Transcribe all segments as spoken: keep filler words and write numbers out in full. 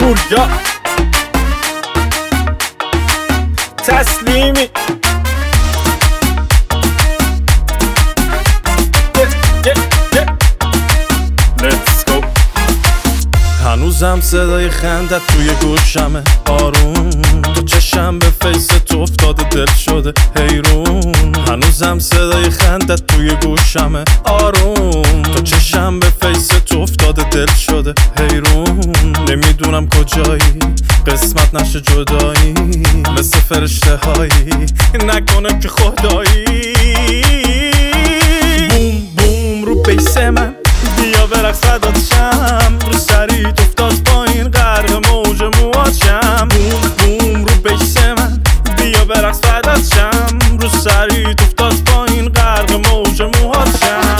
پوریا تسلیمی هنوزم صدای خندت توی گوشمه آروم، تو چشم به فیس تو افتاده دل شده حیرون. هنوزم صدای خندت توی گوشمه آروم، تو چشم به فیس تو افتاده دل شده حیرون. نمیدونم کجایی قسمت نشه جدایی، مثل فرشته هایی نکنه که خدایی. بوم بوم رو بیس من بیا برقص فدات شم، رو سریت افتاد پایین غرق موج موهات شم. بوم بوم رو بیس من بیا برقص فدات شم، رو سریت افتاد پایین غرق موج موهات شم.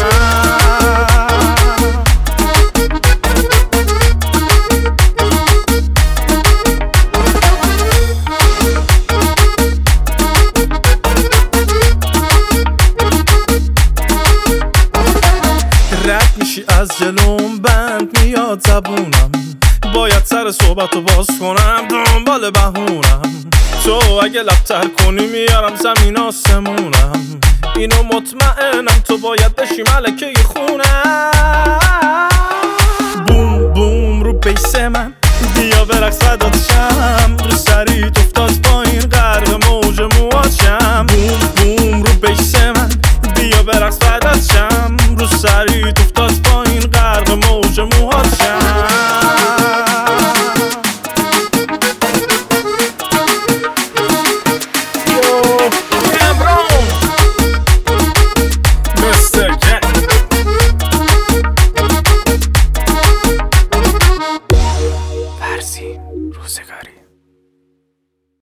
رد میشی از جلوم بند میاد زبونم، باید سر صحبتو باز کنم دنبال بهونم. تو اگه لبتر کنی میارم زمین آسمونم، اینو مطمئنم تو باید بشی ملکه خونم. بوم بوم رو بیس من بیا برقص فدات شم، رو سریت افتاد پایین غرق موج موهات شم. بوم بوم رو بیس من بیا برقص فدات شم، رو سریت افتاد پایین غرق موج موهات شم. فرسی روزگاری.